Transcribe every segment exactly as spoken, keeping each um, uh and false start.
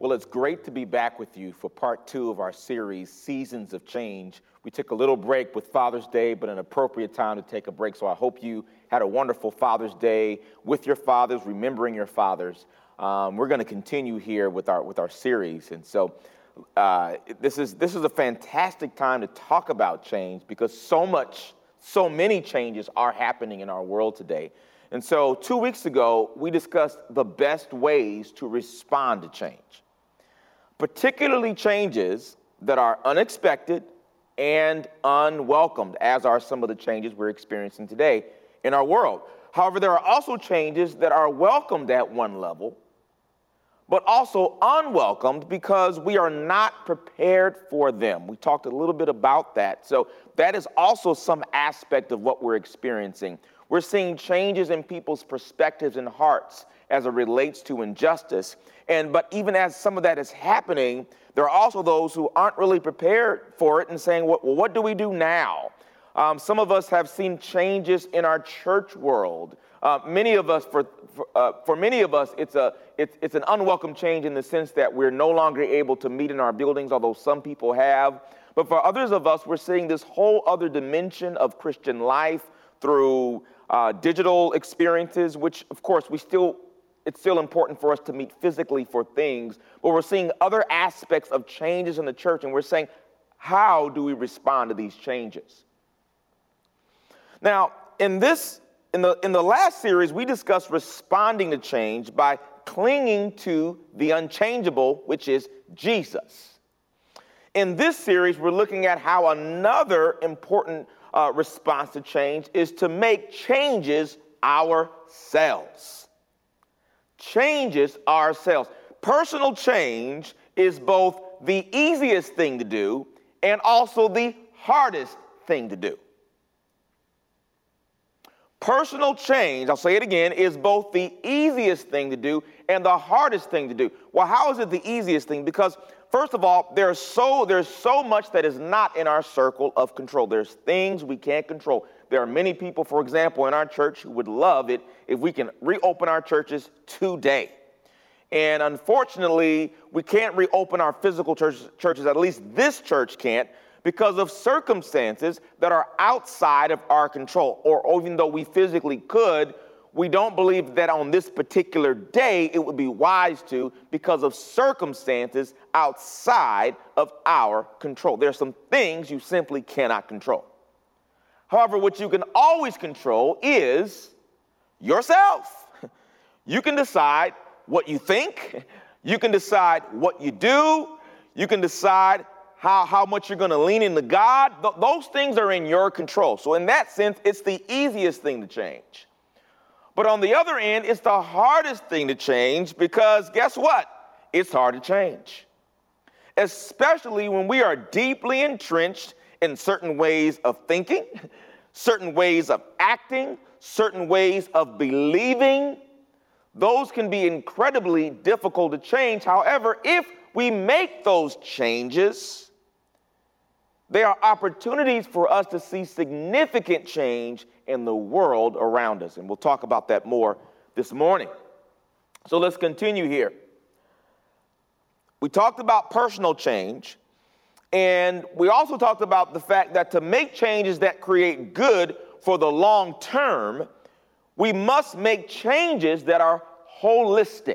Well, it's great to be back with you for part two of our series, Seasons of Change. We took a little break with Father's Day, but an appropriate time to take a break. So I hope you had a wonderful Father's Day with your fathers, remembering your fathers. Um, we're going to continue here with our with our series. And so uh, this is this is a fantastic time to talk about change because so much, so many changes are happening in our world today. And so two weeks ago, we discussed the best ways to respond to change, particularly changes that are unexpected and unwelcomed, as are some of the changes we're experiencing today in our world. However, there are also changes that are welcomed at one level, but also unwelcomed because we are not prepared for them. We talked a little bit about that. So that is also some aspect of what we're experiencing. We're seeing changes in people's perspectives and hearts as it relates to injustice. And but even as some of that is happening, there are also those who aren't really prepared for it and saying, well, what do we do now? Um, some of us have seen changes in our church world. Uh, many of us, for for, uh, for many of us, it's a it's, it's an unwelcome change in the sense that we're no longer able to meet in our buildings, although some people have. But for others of us, we're seeing this whole other dimension of Christian life through uh, digital experiences, which, of course, we still it's still important for us to meet physically for things, but we're seeing other aspects of changes in the church, and we're saying, how do we respond to these changes? Now, in this, in the in the last series, we discussed responding to change by clinging to the unchangeable, which is Jesus. In this series, we're looking at how another important uh, response to change is to make changes ourselves. Changes ourselves. Personal change is both the easiest thing to do and also the hardest thing to do. Personal change, I'll say it again, is both the easiest thing to do and the hardest thing to do. Well, how is it the easiest thing? Because first of all, there's so there's so much that is not in our circle of control. There's things we can't control. There are many people, for example, in our church who would love it if we can reopen our churches today. And unfortunately, we can't reopen our physical churches, churches, at least this church can't, because of circumstances that are outside of our control. Or even though we physically could, we don't believe that on this particular day it would be wise to because of circumstances outside of our control. There are some things you simply cannot control. However, what you can always control is yourself. You can decide what you think. You can decide what you do. You can decide how, how much you're going to lean into God. Th- those things are in your control. So in that sense, it's the easiest thing to change. But on the other end, it's the hardest thing to change because guess what? It's hard to change. Especially when we are deeply entrenched in certain ways of thinking, certain ways of acting, certain ways of believing. Those can be incredibly difficult to change. However, if we make those changes, there are opportunities for us to see significant change in the world around us. And we'll talk about that more this morning. So let's continue here. We talked about personal change. And we also talked about the fact that to make changes that create good for the long term, we must make changes that are holistic.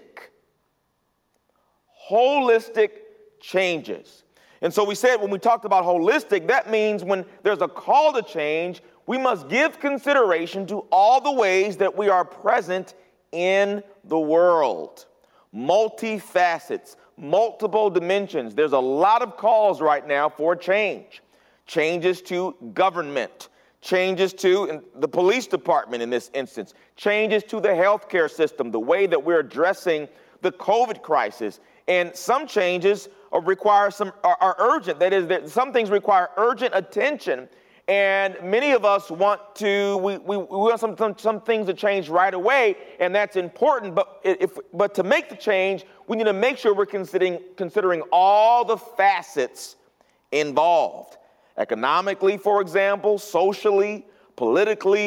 Holistic changes. And so we said when we talked about holistic, that means when there's a call to change, we must give consideration to all the ways that we are present in the world. Multifacets. Multiple dimensions. There's a lot of calls right now for change. Changes to government, changes to the police department in this instance, changes to the healthcare system, the way that we're addressing the COVID crisis. And some changes are require some are, are urgent. That is, that some things require urgent attention. And many of us want to, we, we, we want some, some, some things to change right away, and that's important. But if, but to make the change, we need to make sure we're considering, considering all the facets involved. Economically, for example, socially, politically,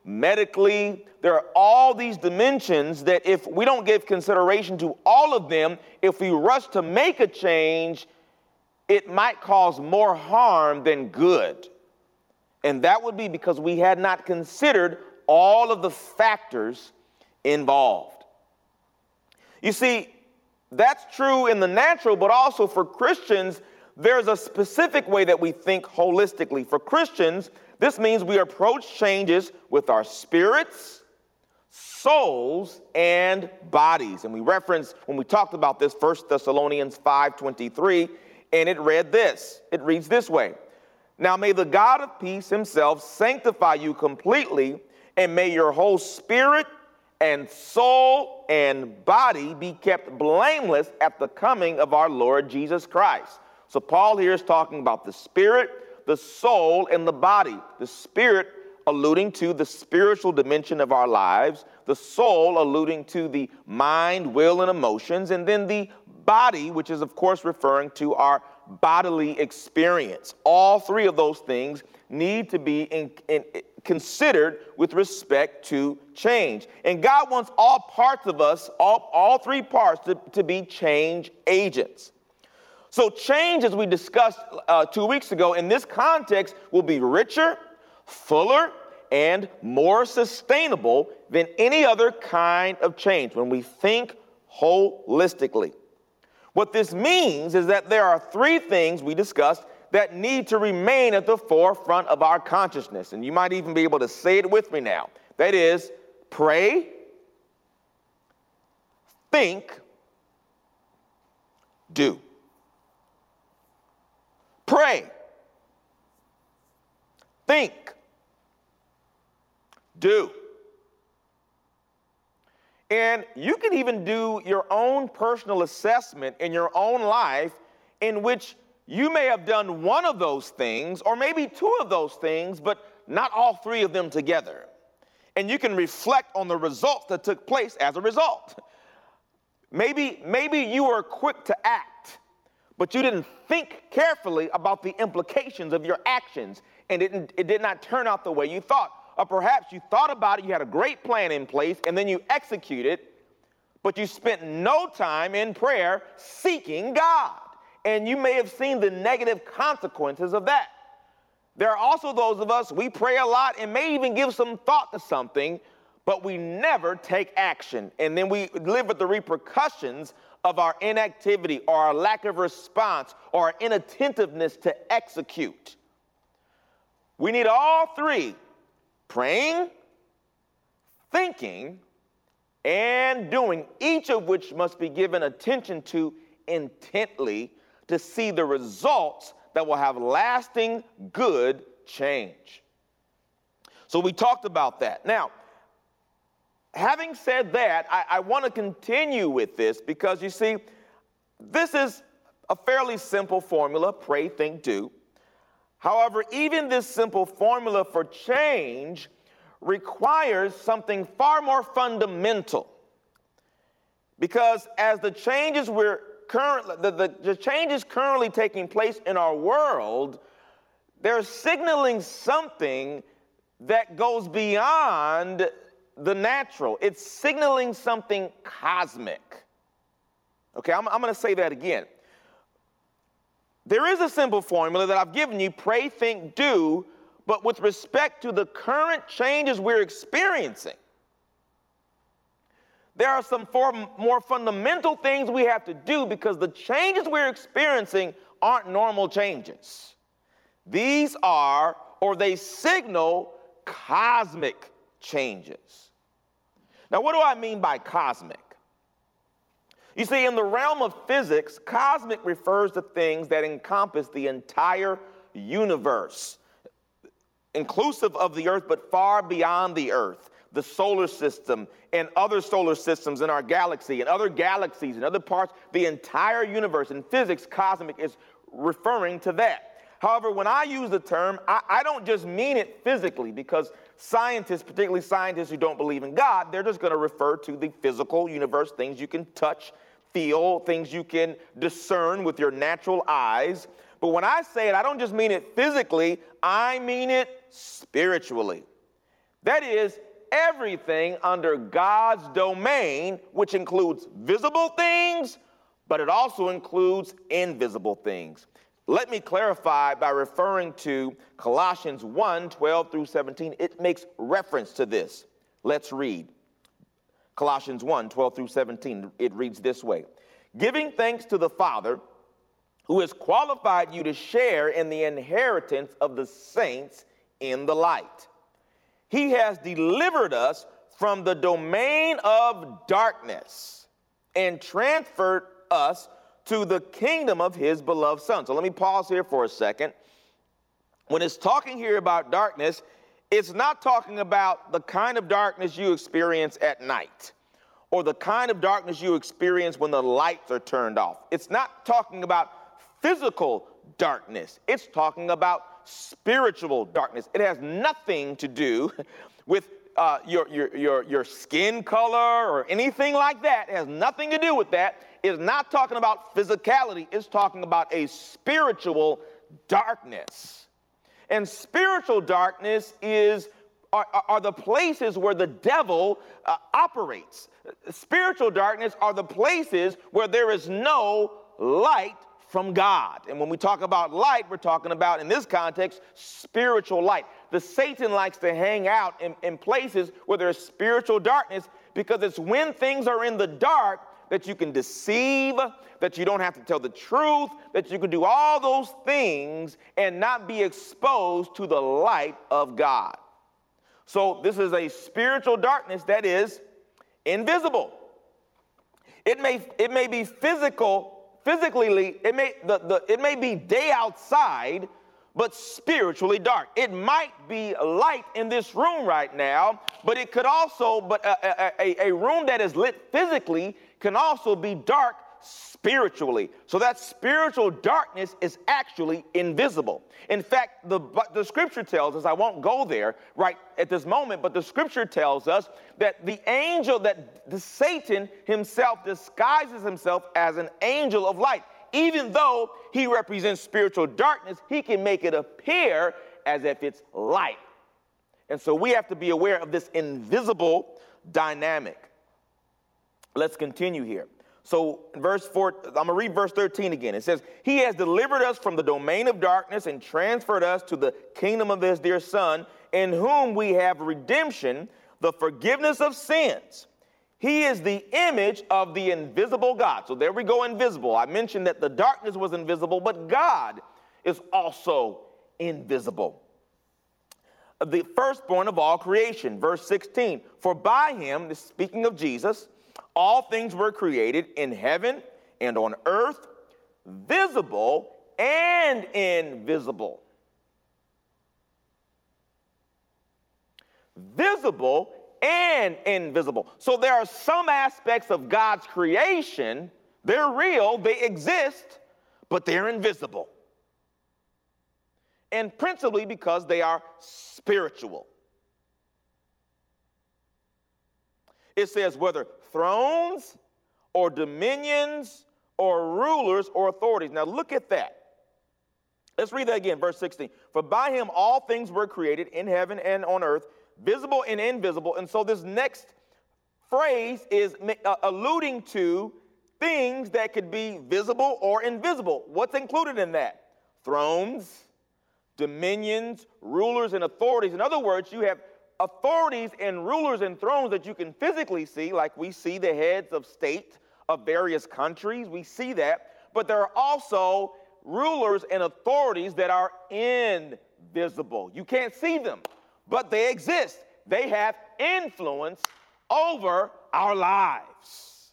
medically. There are all these dimensions that if we don't give consideration to all of them, if we rush to make a change, it might cause more harm than good. And that would be because we had not considered all of the factors involved. You see, that's true in the natural, but also for Christians, there's a specific way that we think holistically. For Christians, this means we approach changes with our spirits, souls, and bodies. And we referenced, when we talked about this, First Thessalonians five twenty-three, and it read this. It reads this way. Now may the God of peace himself sanctify you completely, and may your whole spirit and soul and body be kept blameless at the coming of our Lord Jesus Christ. So Paul here is talking about the spirit, the soul, and the body. The spirit alluding to the spiritual dimension of our lives, the soul alluding to the mind, will, and emotions, and then the body, which is of course referring to our bodily experience. All three of those things need to be in, in, considered with respect to change. And God wants all parts of us, all, all three parts, to, to be change agents. So change, as we discussed uh, two weeks ago, in this context will be richer, fuller, and more sustainable than any other kind of change when we think holistically. What this means is that there are three things we discussed that need to remain at the forefront of our consciousness. And you might even be able to say it with me now. That is, pray, think, do. Pray, think, do. And you can even do your own personal assessment in your own life in which you may have done one of those things or maybe two of those things, but not all three of them together. And you can reflect on the results that took place as a result. Maybe, maybe you were quick to act, but you didn't think carefully about the implications of your actions, and it, it did not turn out the way you thought. Or perhaps you thought about it, you had a great plan in place, and then you executed, but you spent no time in prayer seeking God. And you may have seen the negative consequences of that. There are also those of us, we pray a lot and may even give some thought to something, but we never take action. And then we live with the repercussions of our inactivity or our lack of response or our inattentiveness to execute. We need all three: praying, thinking, and doing, each of which must be given attention to intently to see the results that will have lasting good change. So we talked about that. Now, having said that, I, I want to continue with this because, you see, this is a fairly simple formula: pray, think, do. However, even this simple formula for change requires something far more fundamental. Because as the changes we're currently, the, the, the changes currently taking place in our world, they're signaling something that goes beyond the natural. It's signaling something cosmic. Okay, I'm, I'm going to say that again. There is a simple formula that I've given you: pray, think, do, but with respect to the current changes we're experiencing, there are some more fundamental things we have to do because the changes we're experiencing aren't normal changes. These are, or they signal, cosmic changes. Now, what do I mean by cosmic? You see, in the realm of physics, cosmic refers to things that encompass the entire universe, inclusive of the earth, but far beyond the earth, the solar system and other solar systems in our galaxy and other galaxies and other parts, the entire universe. In physics, cosmic is referring to that. However, when I use the term, I, I don't just mean it physically, because scientists, particularly scientists who don't believe in God, they're just going to refer to the physical universe, things you can touch, feel, things you can discern with your natural eyes. But when I say it, I don't just mean it physically, I mean it spiritually. That is, everything under God's domain, which includes visible things, but it also includes invisible things. Let me clarify by referring to Colossians one, twelve through seventeen. It makes reference to this. Let's read. Colossians one, twelve through seventeen. It reads this way. Giving thanks to the Father, who has qualified you to share in the inheritance of the saints in the light. He has delivered us from the domain of darkness and transferred us to the kingdom of his beloved Son. So let me pause here for a second. When it's talking here about darkness, it's not talking about the kind of darkness you experience at night or the kind of darkness you experience when the lights are turned off. It's not talking about physical darkness. It's talking about spiritual darkness. It has nothing to do with uh, your, your, your, your skin color or anything like that. It has nothing to do with that. It's not talking about physicality. It's talking about a spiritual darkness. And spiritual darkness is are, are the places where the devil uh, operates. Spiritual darkness are the places where there is no light from God. And when we talk about light, we're talking about, in this context, spiritual light. The Satan likes to hang out in, in places where there's spiritual darkness because it's when things are in the dark that you can deceive, that you don't have to tell the truth, that you can do all those things and not be exposed to the light of God. So this is a spiritual darkness that is invisible. It may, it may be physical Physically, it may, the, the, it may be day outside, but spiritually dark. It might be light in this room right now, but it could also, but a, a, a room that is lit physically can also be dark spiritually. So that spiritual darkness is actually invisible. In fact, the, the scripture tells us, I won't go there right at this moment, but the scripture tells us that the angel, that the Satan himself disguises himself as an angel of light. Even though he represents spiritual darkness, he can make it appear as if it's light. And so we have to be aware of this invisible dynamic. Let's continue here. So verse four, I'm going to read verse thirteen again. It says, he has delivered us from the domain of darkness and transferred us to the kingdom of his dear Son, in whom we have redemption, the forgiveness of sins. He is the image of the invisible God. So there we go, invisible. I mentioned that the darkness was invisible, but God is also invisible. The firstborn of all creation, verse sixteen, for by him, this speaking of Jesus, all things were created in heaven and on earth, visible and invisible. Visible and invisible. So there are some aspects of God's creation, they're real, they exist, but they're invisible. And principally because they are spiritual. It says whether thrones or dominions or rulers or authorities. Now look at that. Let's read that again, verse sixteen. For by him all things were created in heaven and on earth, visible and invisible. And so this next phrase is uh, alluding to things that could be visible or invisible. What's included in that? Thrones, dominions, rulers, and authorities. In other words, you have authorities and rulers and thrones that you can physically see, like we see the heads of state of various countries. We see that. But there are also rulers and authorities that are invisible. You can't see them, but they exist. They have influence over our lives.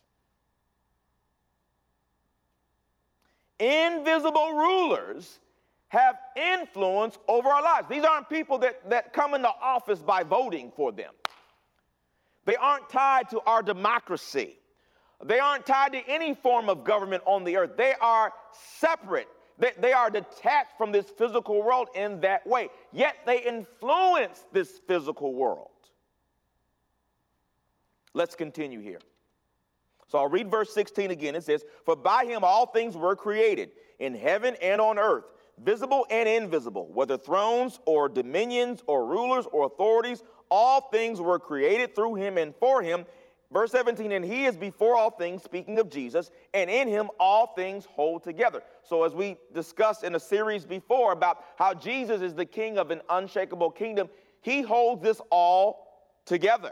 Invisible rulers have influence over our lives. These aren't people that, that come into office by voting for them. They aren't tied to our democracy. They aren't tied to any form of government on the earth. They are separate. They, they are detached from this physical world in that way. Yet they influence this physical world. Let's continue here. So I'll read verse sixteen again. It says, for by him all things were created in heaven and on earth, visible and invisible, whether thrones or dominions or rulers or authorities, all things were created through him and for him. Verse seventeen, and he is before all things, speaking of Jesus, and in him all things hold together. So as we discussed in a series before about how Jesus is the king of an unshakable kingdom, he holds this all together.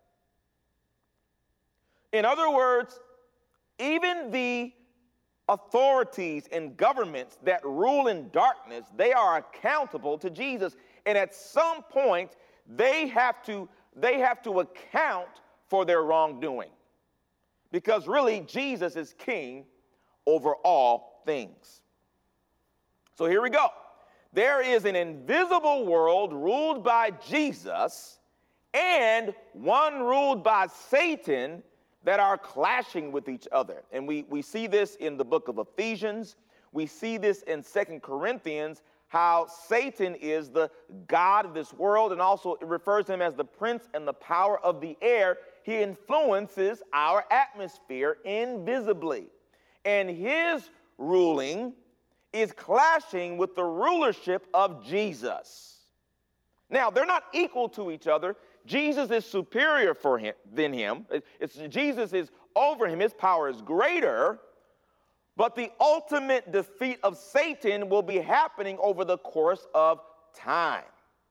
In other words, even the authorities and governments that rule in darkness, they are accountable to Jesus. And at some point, they have to, they have to account for their wrongdoing. Because really, Jesus is king over all things. So here we go. There is an invisible world ruled by Jesus and one ruled by Satan that are clashing with each other. And we, we see this in the book of Ephesians. We see this in Second Corinthians, how Satan is the god of this world, and also it refers to him as the prince and the power of the air. He influences our atmosphere invisibly. And his ruling is clashing with the rulership of Jesus. Now, they're not equal to each other. Jesus is superior for him than him. It's, Jesus is over him. His power is greater. But the ultimate defeat of Satan will be happening over the course of time.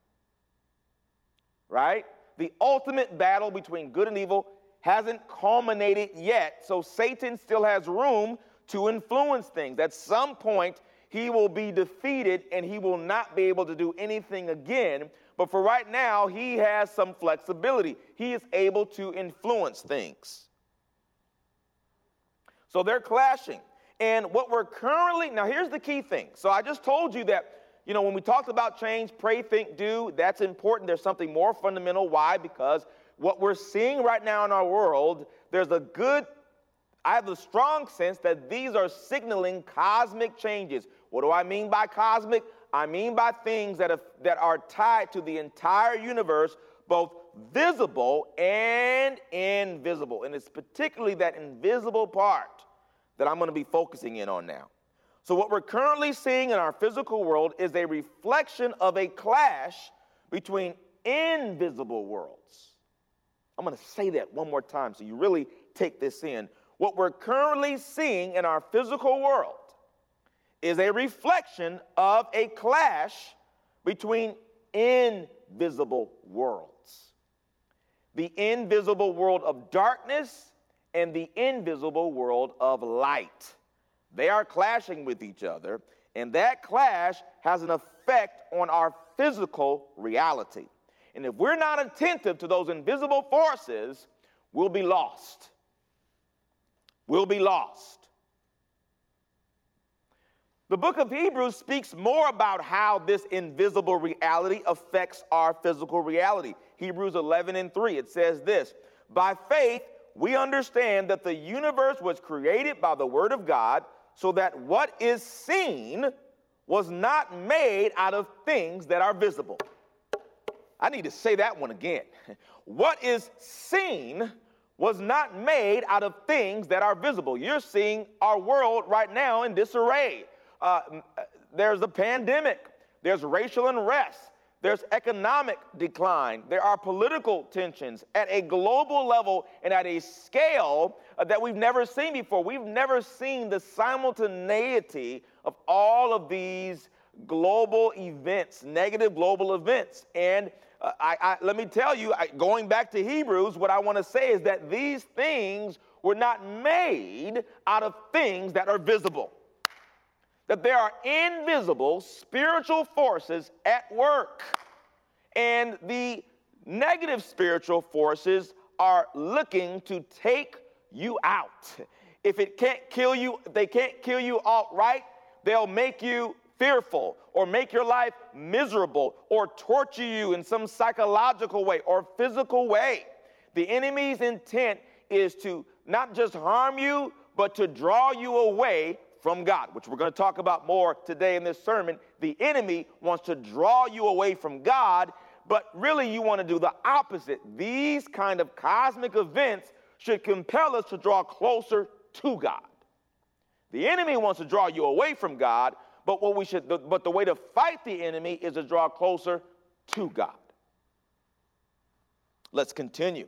Right? The ultimate battle between good and evil hasn't culminated yet. So Satan still has room to influence things. At some point, he will be defeated and he will not be able to do anything again. But for right now, he has some flexibility. He is able to influence things. So they're clashing. And what we're currently, now here's the key thing. So I just told you that, you know, when we talked about change, pray, think, do, that's important. There's something more fundamental. Why? Because what we're seeing right now in our world, there's a good, I have a strong sense that these are signaling cosmic changes. What do I mean by cosmic? I mean by things that, have, that are tied to the entire universe, both visible and invisible. And it's particularly that invisible part that I'm going to be focusing in on now. So what we're currently seeing in our physical world is a reflection of a clash between invisible worlds. I'm going to say that one more time so you really take this in. What we're currently seeing in our physical world is a reflection of a clash between invisible worlds. The invisible world of darkness and the invisible world of light. They are clashing with each other, and that clash has an effect on our physical reality. And if we're not attentive to those invisible forces, we'll be lost. We'll be lost. The book of Hebrews speaks more about how this invisible reality affects our physical reality. Hebrews eleven and three, it says this, by faith, we understand that the universe was created by the word of God, so that what is seen was not made out of things that are visible. I need to say that one again. What is seen was not made out of things that are visible. You're seeing our world right now in disarray. Uh, there's a pandemic. There's racial unrest. There's economic decline. There are political tensions at a global level and at a scale uh, that we've never seen before. We've never seen the simultaneity of all of these global events, negative global events. And uh, I, I, let me tell you, I, going back to Hebrews, what I want to say is that these things were not made out of things that are visible. That there are invisible spiritual forces at work. And the negative spiritual forces are looking to take you out. If it can't kill you, if they can't kill you outright, they'll make you fearful or make your life miserable or torture you in some psychological way or physical way. The enemy's intent is to not just harm you, but to draw you away from God, which we're going to talk about more today in this sermon. The enemy wants to draw you away from God, but really you want to do the opposite. These kind of cosmic events should compel us to draw closer to God. The enemy wants to draw you away from God, but what we should, but the way to fight the enemy is to draw closer to God. Let's continue.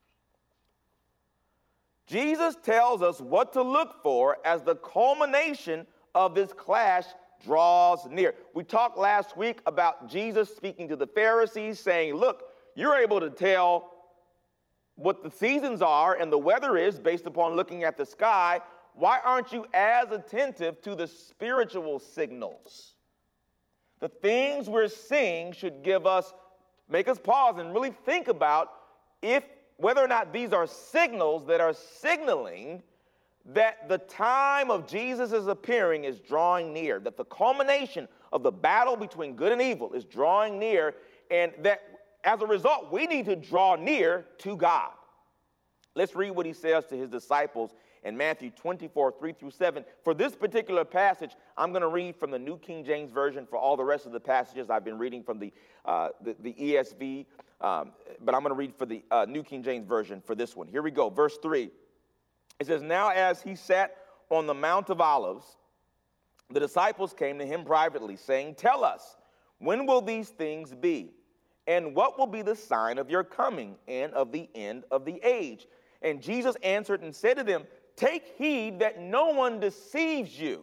Jesus tells us what to look for as the culmination of this clash draws near. We talked last week about Jesus speaking to the Pharisees, saying, look, you're able to tell what the seasons are and the weather is based upon looking at the sky. Why aren't you as attentive to the spiritual signals? The things we're seeing should give us, make us pause and really think about if whether or not these are signals that are signaling that the time of Jesus' appearing is drawing near, that the culmination of the battle between good and evil is drawing near, and that as a result, we need to draw near to God. Let's read what he says to his disciples in Matthew twenty-four, three through seven. For this particular passage, I'm going to read from the New King James Version. For all the rest of the passages, I've been reading from the, uh, the, the E S V, um, but I'm going to read for the uh, New King James Version for this one. Here we go, verse three. It says, now as he sat on the Mount of Olives, the disciples came to him privately, saying, tell us, when will these things be? And what will be the sign of your coming and of the end of the age? And Jesus answered and said to them, take heed that no one deceives you.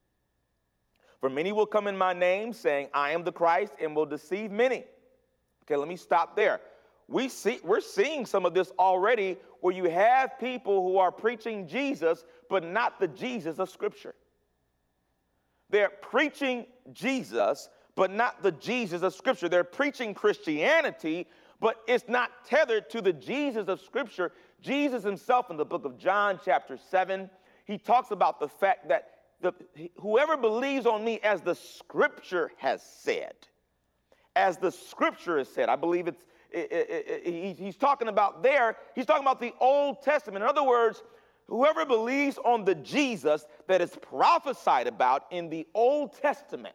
For many will come in my name, saying, I am the Christ, and will deceive many. Okay, let me stop there. We see, we're seeing some of this already where you have people who are preaching Jesus, but not the Jesus of Scripture. They're preaching Jesus, but not the Jesus of Scripture. They're preaching Christianity, but it's not tethered to the Jesus of Scripture. Jesus himself in the book of John chapter seven, he talks about the fact that the, whoever believes on me as the Scripture has said, as the Scripture has said, I believe it's, it, it, it, he's talking about there, he's talking about the Old Testament. In other words, whoever believes on the Jesus that is prophesied about in the Old Testament,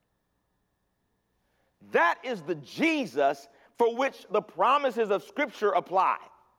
that is the Jesus for which the promises of Scripture apply.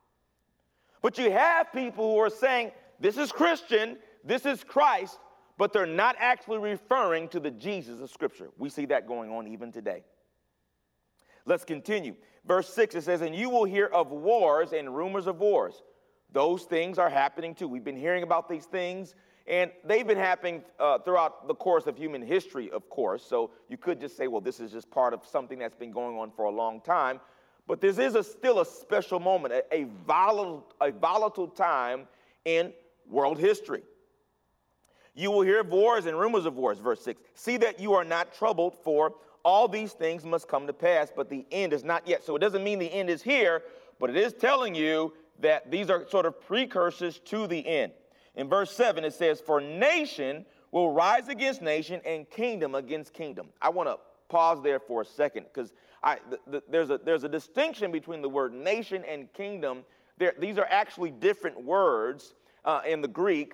But you have people who are saying, this is Christian, this is Christ, but they're not actually referring to the Jesus of Scripture. We see that going on even today. Let's continue. Verse six, it says, and you will hear of wars and rumors of wars. Those things are happening too. We've been hearing about these things, and they've been happening uh, throughout the course of human history, of course. So you could just say, well, this is just part of something that's been going on for a long time. But this is a, still a special moment, a, a, volatile, a volatile time in world history. You will hear of wars and rumors of wars, verse six. See that you are not troubled, for all these things must come to pass, but the end is not yet. So it doesn't mean the end is here, but it is telling you that these are sort of precursors to the end. In verse seven, it says, for nation will rise against nation and kingdom against kingdom. I want to pause there for a second because I, th- th- there's, a, there's a distinction between the word nation and kingdom. There, these are actually different words uh, in the Greek.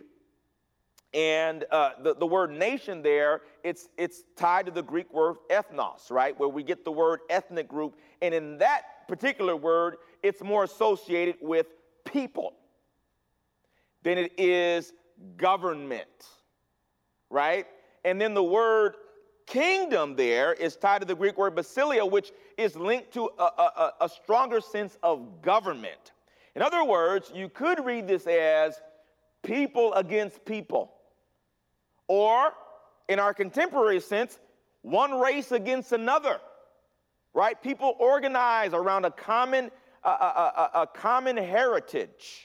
And uh, the, the word nation there, it's, it's tied to the Greek word ethnos, right, where we get the word ethnic group. And in that particular word, it's more associated with people than it is government, right? And then the word kingdom there is tied to the Greek word basileia, which is linked to a, a, a stronger sense of government. In other words, you could read this as people against people. Or, in our contemporary sense, one race against another, right? People organize around a common, uh, a, a, a common heritage.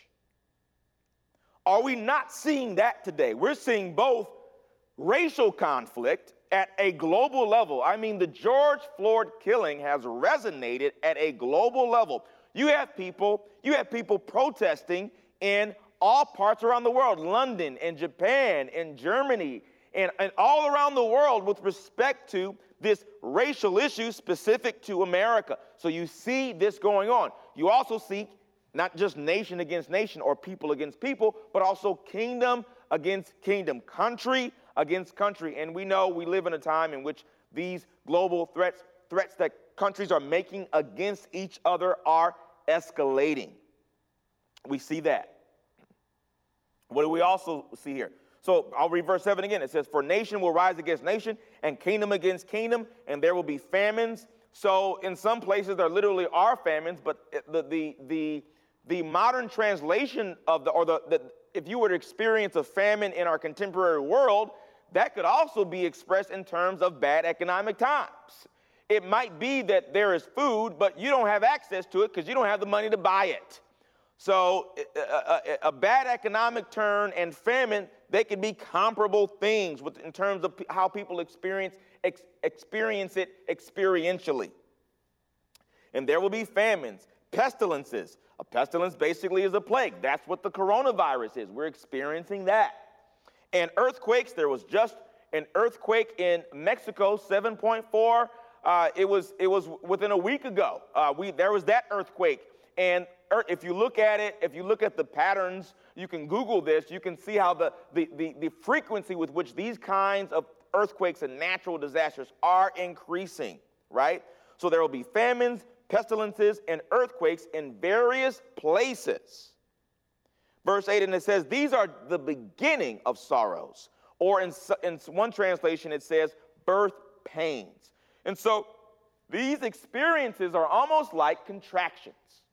Are we not seeing that today? We're seeing both racial conflict at a global level. I mean, the George Floyd killing has resonated at a global level. You have people, you have people protesting in all parts around the world, London and Japan and Germany and, and all around the world with respect to this racial issue specific to America. So you see this going on. You also see not just nation against nation or people against people, but also kingdom against kingdom, country against country. And we know we live in a time in which these global threats, threats that countries are making against each other are escalating. We see that. What do we also see here? So I'll read verse seven again. It says, for nation will rise against nation and kingdom against kingdom, and there will be famines, So in some places there literally are famines, but the the the the modern translation of the or the, the if you were to experience a famine in our contemporary world, that could also be expressed in terms of bad economic times. It might be that there is food, but you don't have access to it because you don't have the money to buy it. So a, a, a bad economic turn and famine, they can be comparable things with, in terms of how people experience, ex, experience it experientially. And there will be famines, pestilences. A pestilence basically is a plague. That's what the coronavirus is. We're experiencing that. And earthquakes, there was just an earthquake in Mexico, seven point four. Uh, it was it was within a week ago. Uh, we there was that earthquake. And if you look at it, if you look at the patterns, you can Google this, you can see how the, the, the, the frequency with which these kinds of earthquakes and natural disasters are increasing, right? So there will be famines, pestilences, and earthquakes in various places. Verse eight, and it says, these are the beginning of sorrows. Or in, in one translation, it says birth pains. And so these experiences are almost like contractions.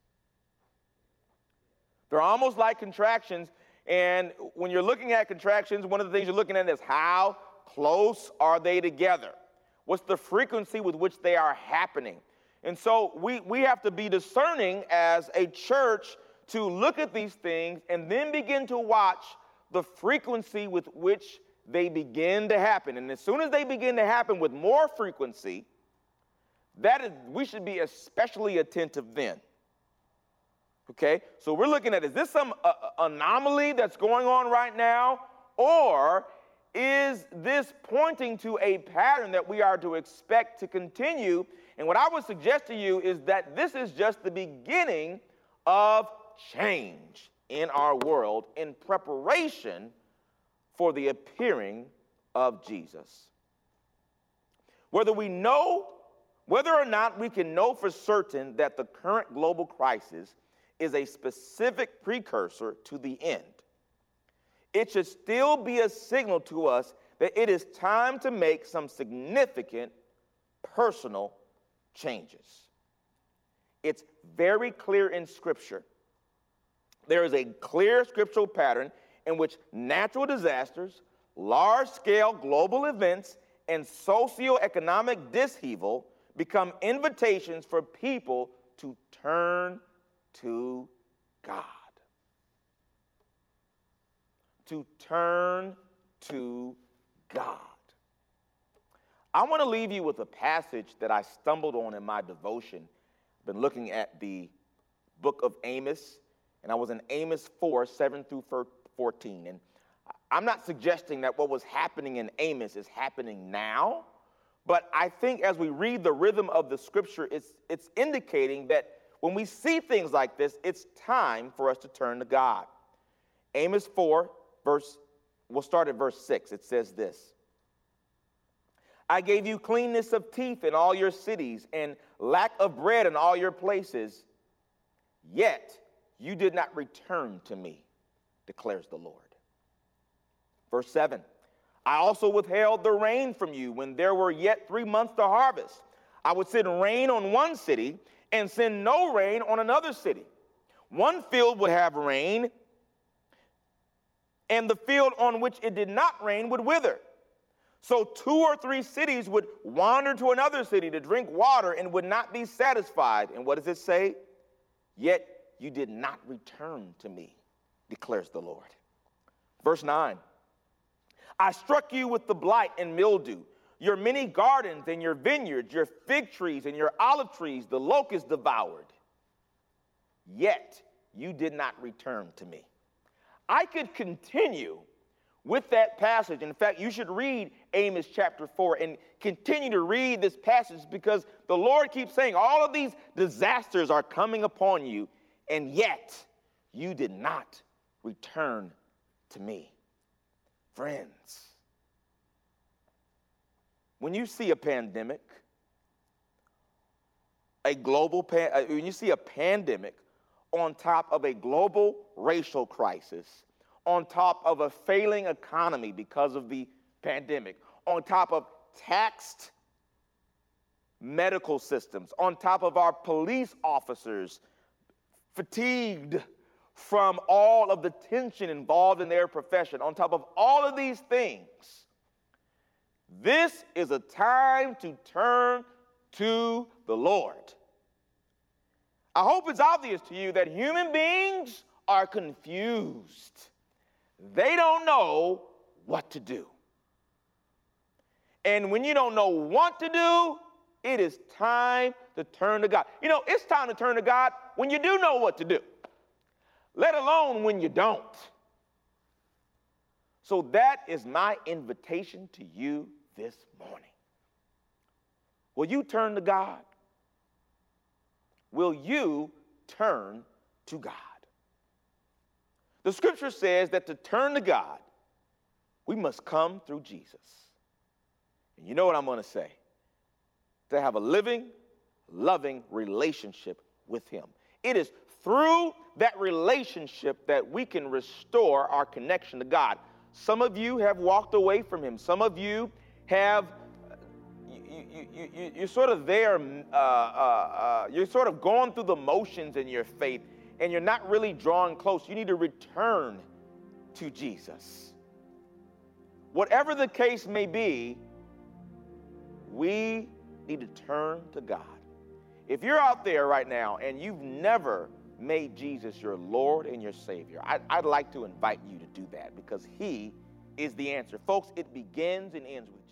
They're almost like contractions. And when you're looking at contractions, one of the things you're looking at is how close are they together? What's the frequency with which they are happening? And so we, we have to be discerning as a church to look at these things and then begin to watch the frequency with which they begin to happen. And as soon as they begin to happen with more frequency, that is, we should be especially attentive then. Okay, so we're looking at, is this some uh, anomaly that's going on right now? Or is this pointing to a pattern that we are to expect to continue? And what I would suggest to you is that this is just the beginning of change in our world in preparation for the appearing of Jesus. Whether we know, whether or not we can know for certain that the current global crisis is a specific precursor to the end, it should still be a signal to us that it is time to make some significant personal changes. It's very clear in Scripture. There is a clear scriptural pattern in which natural disasters, large-scale global events, and socioeconomic upheaval become invitations for people to turn to God. To turn to God. I want to leave you with a passage that I stumbled on in my devotion. I've been looking at the book of Amos, and I was in Amos four, seven through fourteen. And I'm not suggesting that what was happening in Amos is happening now, but I think as we read the rhythm of the scripture, it's, it's indicating that when we see things like this, it's time for us to turn to God. Amos four, verse, we'll start at verse six. It says this: I gave you cleanness of teeth in all your cities and lack of bread in all your places, yet you did not return to me, declares the Lord. Verse seven, I also withheld the rain from you when there were yet three months to harvest. I would send rain on one city and send no rain on another city. One field would have rain, and the field on which it did not rain would wither. So two or three cities would wander to another city to drink water and would not be satisfied. And what does it say? Yet you did not return to me, declares the Lord. Verse nine, I struck you with the blight and mildew. Your many gardens and your vineyards, your fig trees and your olive trees, the locust devoured. Yet you did not return to me. I could continue with that passage. In fact, you should read Amos chapter four and continue to read this passage, because the Lord keeps saying all of these disasters are coming upon you, and yet you did not return to me. Friends, when you see a pandemic, a global pan, when you see a pandemic on top of a global racial crisis, on top of a failing economy because of the pandemic, on top of taxed medical systems, on top of our police officers, fatigued from all of the tension involved in their profession, on top of all of these things, this is a time to turn to the Lord. I hope it's obvious to you that human beings are confused. They don't know what to do. And when you don't know what to do, it is time to turn to God. You know, it's time to turn to God when you do know what to do, let alone when you don't. So that is my invitation to you this morning. Will you turn to God? Will you turn to God? The scripture says that to turn to God, we must come through Jesus. And you know what I'm going to say? To have a living, loving relationship with him. It is through that relationship that we can restore our connection to God. Some of you have walked away from him. Some of you have, you, you, you, you, you're sort of there, uh, uh, uh, you're sort of going through the motions in your faith, and you're not really drawing close. You need to return to Jesus. Whatever the case may be, we need to turn to God. If you're out there right now and you've never made Jesus your Lord and your Savior, I, I'd like to invite you to do that, because he is the answer. Folks, it begins and ends with